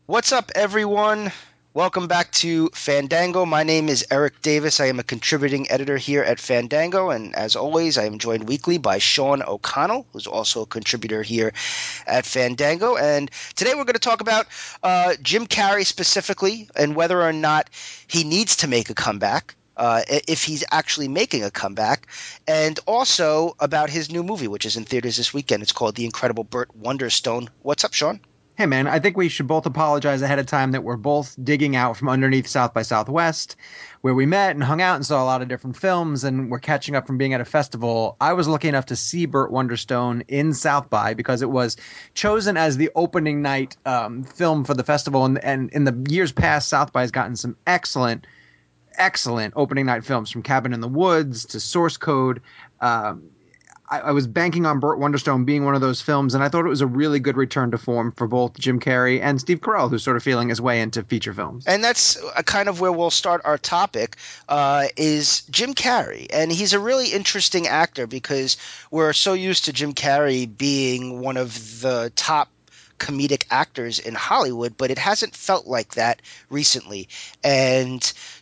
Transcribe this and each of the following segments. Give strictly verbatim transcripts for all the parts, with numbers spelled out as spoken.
What's up, everyone? Welcome back to Fandango. My name is Eric Davis. I am a contributing editor here at Fandango, and as always, I am joined weekly by Sean O'Connell, who's also a contributor here at Fandango. And today we're going to talk about uh, Jim Carrey specifically and whether or not he needs to make a comeback. Uh, if he's actually making a comeback, and also about his new movie, which is in theaters this weekend. It's called The Incredible Burt Wonderstone. What's up, Sean? Hey man, I think we should both apologize ahead of time that we're both digging out from underneath South by Southwest, where we met and hung out and saw a lot of different films, and we're catching up from being at a festival. I was lucky enough to see Burt Wonderstone in South by because it was chosen as the opening night um, film for the festival, and, and in the years past, South by has gotten some excellent, excellent opening night films, from Cabin in the Woods to Source Code. Um, I, I was banking on Burt Wonderstone being one of those films, and I thought it was a really good return to form for both Jim Carrey and Steve Carell, who's sort of feeling his way into feature films. And that's uh, kind of where we'll start our topic, uh, is Jim Carrey. And he's a really interesting actor because we're so used to Jim Carrey being one of the top comedic actors in Hollywood, but it hasn't felt like that recently. And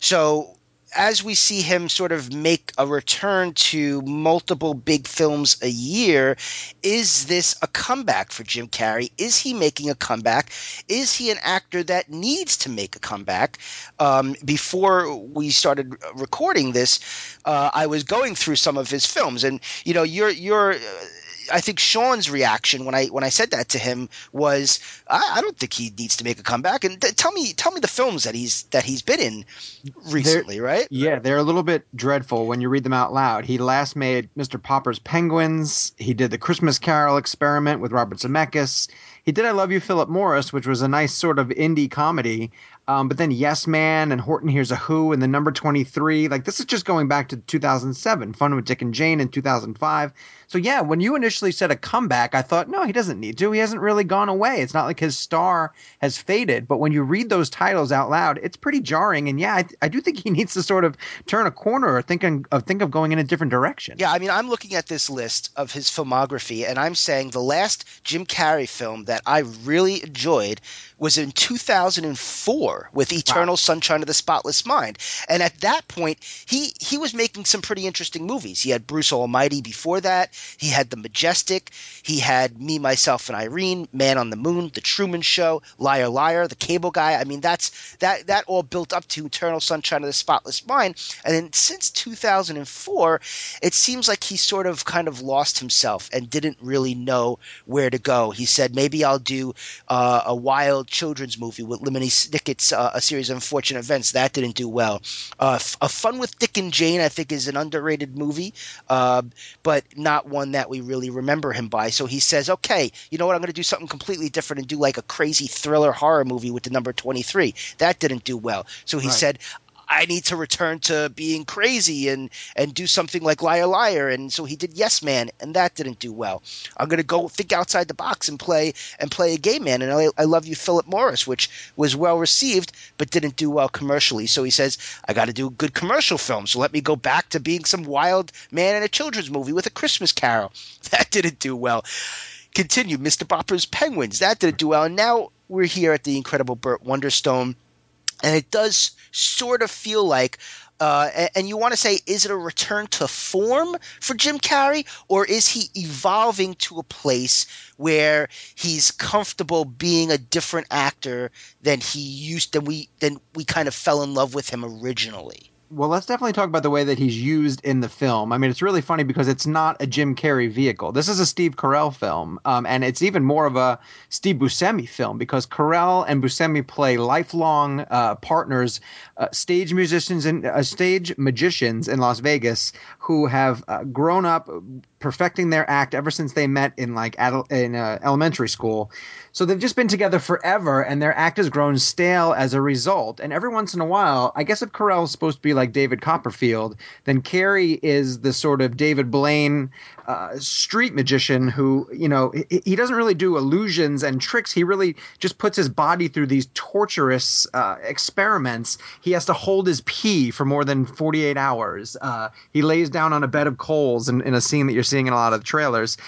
so as we see him sort of make a return to multiple big films a year, is this a comeback for Jim Carrey? Is he making a comeback? Is he an actor that needs to make a comeback? Um, before we started recording this, uh, I was going through some of his films, and you know, you're you're. Uh, I think Sean's reaction when I when I said that to him was, I, I don't think he needs to make a comeback. And th- tell me tell me the films that he's that he's been in recently, They're, right? yeah, they're a little bit dreadful when you read them out loud. He last made Mister Popper's Penguins. He did the Christmas Carol experiment with Robert Zemeckis. He did I Love You, Philip Morris, which was a nice sort of indie comedy. Um, but then Yes Man and Horton Hears a Who and the Number twenty-three. Like, this is just going back to two thousand seven. Fun with Dick and Jane in two thousand five. So, yeah, when you initially said a comeback, I thought, no, he doesn't need to. He hasn't really gone away. It's not like his star has faded. But when you read those titles out loud, it's pretty jarring. And, yeah, I, I do think he needs to sort of turn a corner or think of, think of going in a different direction. Yeah, I mean, I'm looking at this list of his filmography, and I'm saying the last Jim Carrey film that I really enjoyed was in two thousand four with Eternal Wow. Sunshine of the Spotless Mind. And at that point, he he was making some pretty interesting movies. He had Bruce Almighty before that. He had The Majestic. He had Me, Myself, and Irene, Man on the Moon, The Truman Show, Liar Liar, The Cable Guy. I mean, that's that that all built up to Eternal Sunshine of the Spotless Mind. And then since two thousand four, it seems like he sort of kind of lost himself and didn't really know where to go. He said, maybe I'll do uh, a wild children's movie with Lemony Snicket's uh, A Series of Unfortunate Events. That didn't do well. Uh, F- a Fun with Dick and Jane, I think, is an underrated movie, uh, but not one that we really remember him by. So he says, okay, you know what? I'm going to do something completely different and do like a crazy thriller horror movie with the number twenty-three. That didn't do well. So he Right. said, I need to return to being crazy and and do something like Liar Liar. And so he did Yes Man, and that didn't do well. I'm going to go think outside the box and play and play a gay man. And I, I Love You, Philip Morris, which was well received but didn't do well commercially. So he says, I got to do a good commercial film. So let me go back to being some wild man in a children's movie with A Christmas Carol. That didn't do well. Continue, Mister Popper's Penguins. That didn't do well. And now we're here at The Incredible Burt Wonderstone. And it does sort of feel like, uh, a- and you want to say, is it a return to form for Jim Carrey, or is he evolving to a place where he's comfortable being a different actor than he used, than we, than we kind of fell in love with him originally? Well, let's definitely talk about the way that he's used in the film. I mean, it's really funny because it's not a Jim Carrey vehicle. This is a Steve Carell film, um, and it's even more of a Steve Buscemi film because Carell and Buscemi play lifelong uh, partners, uh, stage musicians and uh, stage magicians in Las Vegas who have uh, grown up perfecting their act ever since they met in like adult, in uh, elementary school. So they've just been together forever, and their act has grown stale as a result. And every once in a while, I guess if Carell is supposed to be like David Copperfield, then Carey is the sort of David Blaine uh, street magician who, you know, he, he doesn't really do illusions and tricks. He really just puts his body through these torturous uh, experiments. He has to hold his pee for more than forty-eight hours. Uh, he lays down on a bed of coals in, in a scene that you're seeing in a lot of the trailers.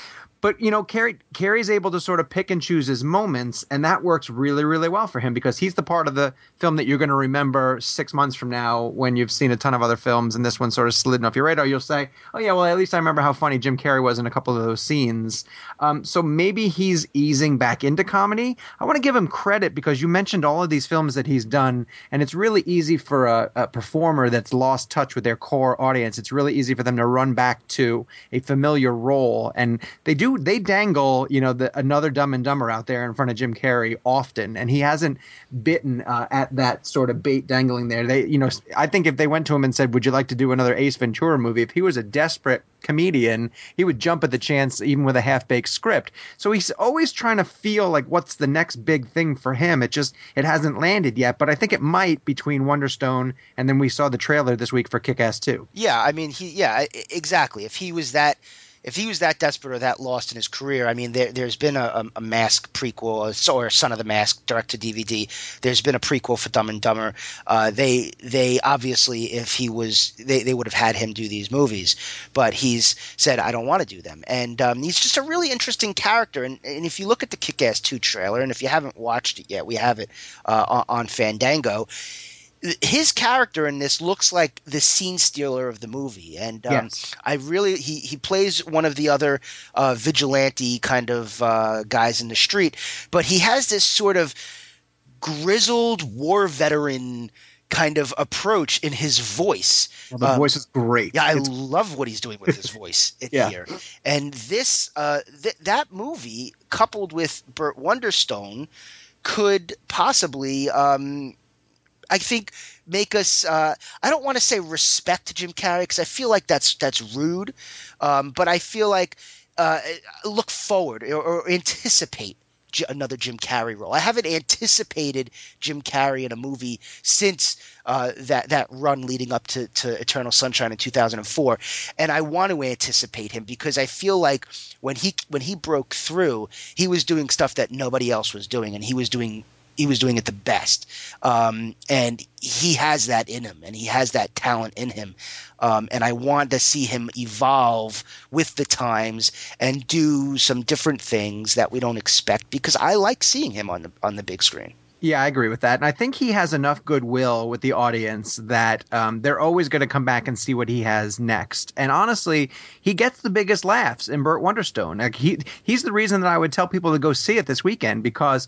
But, you know, Carrie, Carrie's able to sort of pick and choose his moments, and that works really, really well for him because he's the part of the film that you're going to remember six months from now when you've seen a ton of other films and this one sort of slid off your radar. You'll say, oh, yeah, well, at least I remember how funny Jim Carrey was in a couple of those scenes. Um, so maybe he's easing back into comedy. I want to give him credit because you mentioned all of these films that he's done, and it's really easy for a, a performer that's lost touch with their core audience. It's really easy for them to run back to a familiar role, and they do they dangle, you know, the, another Dumb and Dumber out there in front of Jim Carrey often, and he hasn't bitten uh, at that sort of bait dangling there. They, you know, I think if they went to him and said, "Would you like to do another Ace Ventura movie?" If he was a desperate comedian, he would jump at the chance, even with a half-baked script. So he's always trying to feel like what's the next big thing for him. It just it hasn't landed yet, but I think it might between Wonderstone and then we saw the trailer this week for Kick-Ass two. Yeah, I mean, he yeah, exactly. If he was that. If he was that desperate or that lost in his career, I mean, there, there's been a, a Mask prequel, or Son of the Mask direct to D V D. There's been a prequel for Dumb and Dumber. Uh, they they obviously, if he was, they, they would have had him do these movies, but he's said, I don't want to do them. And um, he's just a really interesting character. And, and if you look at the Kick-Ass two trailer, and if you haven't watched it yet, we have it uh, on, on Fandango. His character in this looks like the scene stealer of the movie, and um, yes. I really he he plays one of the other uh, vigilante kind of uh, guys in the street, but he has this sort of grizzled war veteran kind of approach in his voice. Well, the um, voice is great. Yeah, I it's... love what he's doing with his voice in yeah. here. And this uh, th- that movie, coupled with Burt Wonderstone, could possibly. Um, I think make us uh, – I don't want to say respect Jim Carrey because I feel like that's that's rude, um, but I feel like uh, look forward or, or anticipate J- another Jim Carrey role. I haven't anticipated Jim Carrey in a movie since uh, that, that run leading up to, to Eternal Sunshine in two thousand four, and I want to anticipate him because I feel like when he when he broke through, he was doing stuff that nobody else was doing, and he was doing – he was doing it the best. Um, and he has that in him, and he has that talent in him. Um, and I want to see him evolve with the times and do some different things that we don't expect because I like seeing him on the on the big screen. Yeah, I agree with that. And I think he has enough goodwill with the audience that um, they're always going to come back and see what he has next. And honestly, he gets the biggest laughs in Burt Wonderstone. Like he he's the reason that I would tell people to go see it this weekend because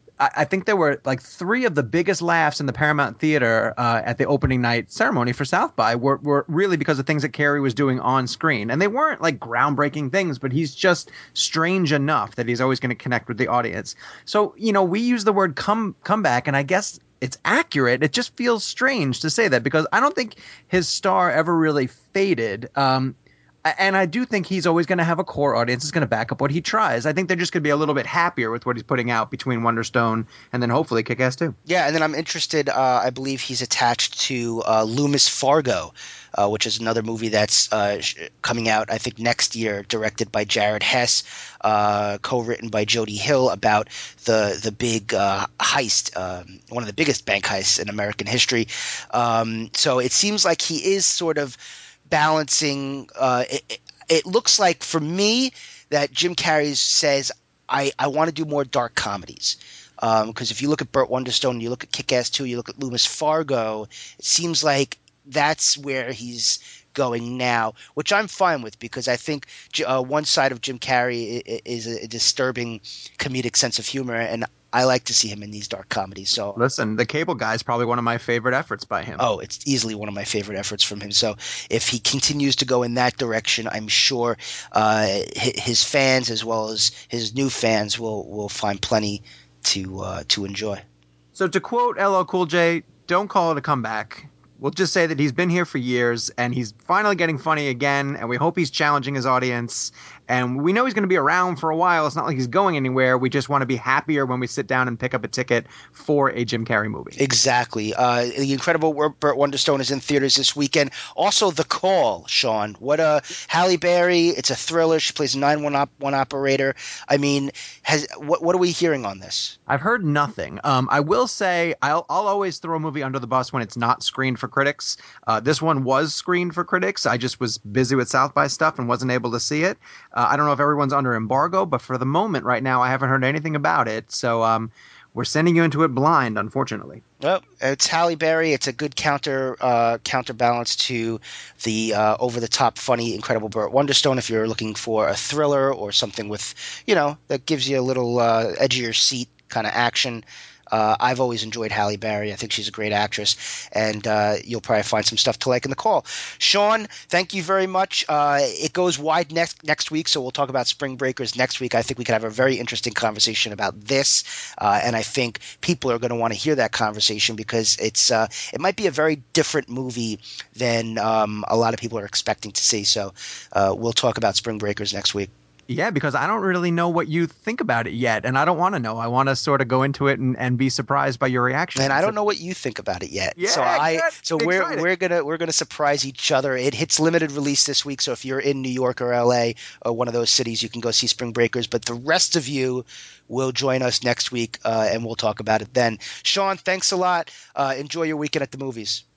I think there were like three of the biggest laughs in the Paramount Theater uh, at the opening night ceremony for South by were, were really because of things that Carrey was doing on screen. And they weren't like groundbreaking things, but he's just strange enough that he's always going to connect with the audience. So, you know, we use the word come comeback, and I guess it's accurate. It just feels strange to say that because I don't think his star ever really faded. Um, And I do think he's always going to have a core audience that's going to back up what he tries. I think they're just going to be a little bit happier with what he's putting out between Wonderstone and then hopefully Kick-Ass two. Yeah, and then I'm interested, uh, I believe he's attached to uh, Loomis Fargo, uh, which is another movie that's uh, coming out, I think, next year, directed by Jared Hess, uh, co-written by Jody Hill about the, the big uh, heist, um, one of the biggest bank heists in American history. Um, so it seems like he is sort of balancing uh, it, it looks like for me that Jim Carrey says I, I want to do more dark comedies because um, if you look at Burt Wonderstone, you look at Kick-Ass two, you look at Loomis Fargo, it seems like that's where he's going now, which I'm fine with because I think uh, one side of Jim Carrey is a disturbing comedic sense of humor, and I like to see him in these dark comedies. So listen, The Cable Guy is probably one of my favorite efforts by him. Oh, it's easily one of my favorite efforts from him. So if he continues to go in that direction, I'm sure uh, his fans as well as his new fans will will find plenty to uh, to enjoy. So to quote L L Cool J, don't call it a comeback. We'll just say that he's been here for years and he's finally getting funny again, and we hope he's challenging his audience. And we know he's going to be around for a while. It's not like he's going anywhere. We just want to be happier when we sit down and pick up a ticket for a Jim Carrey movie. Exactly. Uh, The Incredible Burt Wonderstone is in theaters this weekend. Also, The Call, Sean. What a Halle Berry. It's a thriller. She plays a nine one one operator. I mean, has what what are we hearing on this? I've heard nothing. Um, I will say I'll, I'll always throw a movie under the bus when it's not screened for critics. Uh, this one was screened for critics. I just was busy with South by stuff and wasn't able to see it. Uh, I don't know if everyone's under embargo, but for the moment right now, I haven't heard anything about it. So um, we're sending you into it blind, unfortunately. Well, it's Halle Berry. It's a good counter uh, counterbalance to the uh, over-the-top, funny, incredible Burt Wonderstone. If you're looking for a thriller or something with, you know, that gives you a little uh, edge of your seat kind of action. Uh, I've always enjoyed Halle Berry. I think she's a great actress, and uh, you'll probably find some stuff to like in the call. Sean, thank you very much. Uh, it goes wide next next week, so we'll talk about Spring Breakers next week. I think we could have a very interesting conversation about this, uh, and I think people are going to want to hear that conversation because it's uh, it might be a very different movie than um, a lot of people are expecting to see. So uh, we'll talk about Spring Breakers next week. Yeah, because I don't really know what you think about it yet, and I don't want to know. I want to sort of go into it and, and be surprised by your reaction. And I don't know what you think about it yet. Yeah, so I good. so we're Excited. we're gonna we're gonna surprise each other. It hits limited release this week, so if you're in New York or L A or one of those cities, you can go see Spring Breakers. But the rest of you will join us next week, uh, and we'll talk about it then. Sean, thanks a lot. Uh, enjoy your weekend at the movies.